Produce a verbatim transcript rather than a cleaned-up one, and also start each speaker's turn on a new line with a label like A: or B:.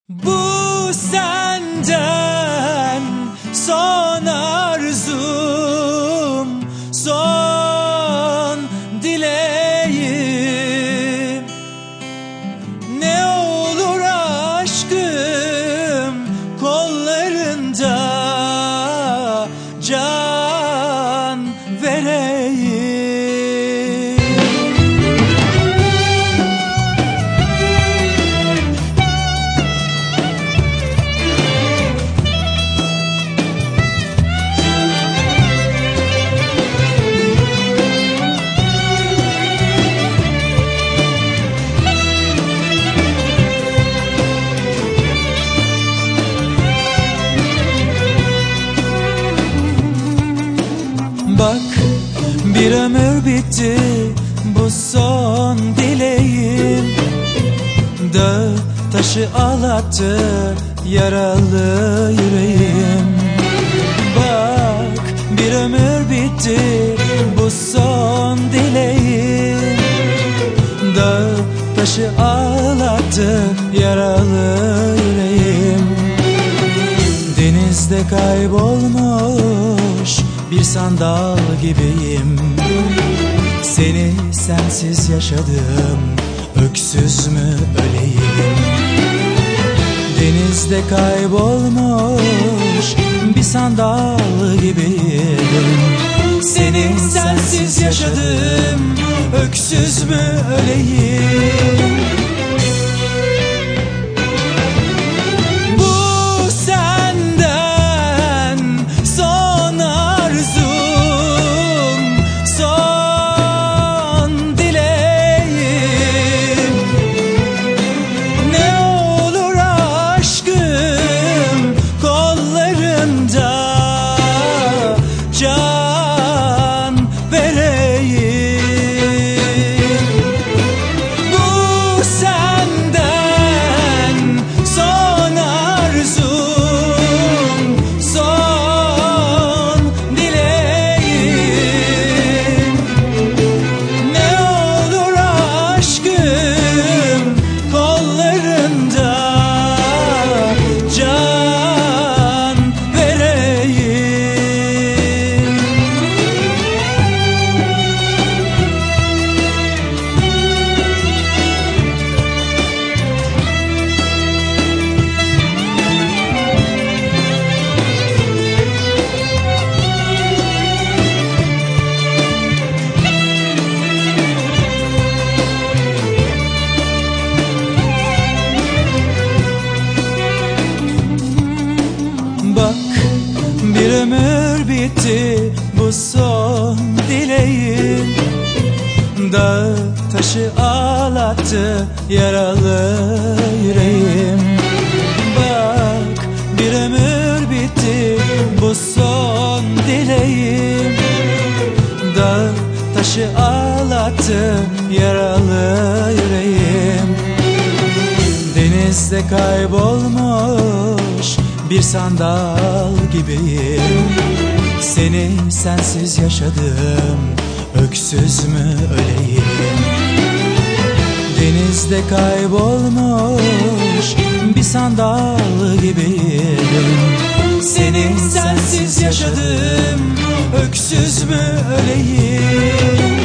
A: Bu senden son arzum, son dileğim. Ne olur aşkım kollarında can vereyim. Bak, bir ömür bitti, bu son dileğim. Dağ taşı ağlattı yaralı yüreğim. Bak, bir ömür bitti, bu son dileğim. Dağ taşı ağlattı yaralı yüreğim. Denizde kaybolmuş bir sandal gibiyim. Seni sensiz yaşadım, öksüz mü öleyim? Denizde kaybolmuş bir sandal gibiyim. Seni sensiz yaşadım, öksüz mü öleyim? Can vereyim. Bu senden son arzum, son dileğim. Ne olur aşkım kollarında can vereyim. Bak, bir ömür bitti, bu son dileğim. Dağ taşı ağlattı yaralı yüreğim. Bak, bir ömür bitti, bu son dileğim. Dağ taşı ağlattı yaralı yüreğim. Denizde kaybolmuş bir sandal gibiyim. Seni sensiz yaşadım, öksüz mü öleyim? Denizde kaybolmuş bir sandal gibiyim. Seni sensiz yaşadım, öksüz mü öleyim?